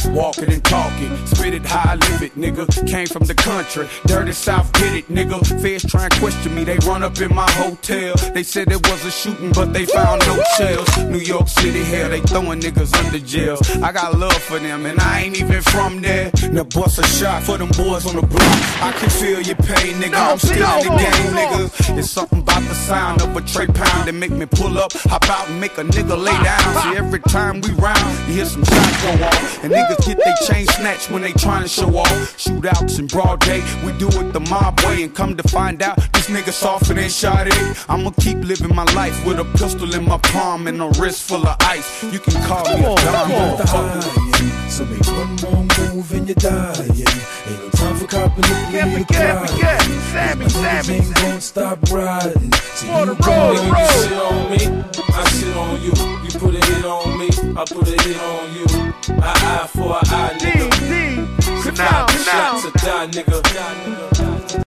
walk it and talk it, spit it how I live it, nigga. Came from the country, dirty South, get it, nigga. Feds try and question me, they run up in my hotel. They said it was a shooting, but they found no shells. New York City, hell, they throwing niggas under jail. I got love for them, and I ain't even from there. Now bust a shot for them boys on the block. I can feel your pain, nigga. I'm still in the game, nigga. It's something about the sound of a Trey Pound that make me pull up, hop out and make a nigga lay down. See, every time we round, you hear some shots go off, and niggas get they chain snatched when they trying to show off. Shootouts in broad day, we do it the mob way, and come to find out, this nigga softer than Sade. I'ma keep living my life with a pistol in my palm and a wrist full of ice. You can call me a dime, motherfucker. So make one more move and you're dying. Ain't no time for copping it, Can't forget, Sammy. Ain't gonna stop riding. For the road. You sit on me, I sit on you. You put a hit on me, I put a hit on you. Eye for an eye, nigga. Sit down. Shot to die, nigga.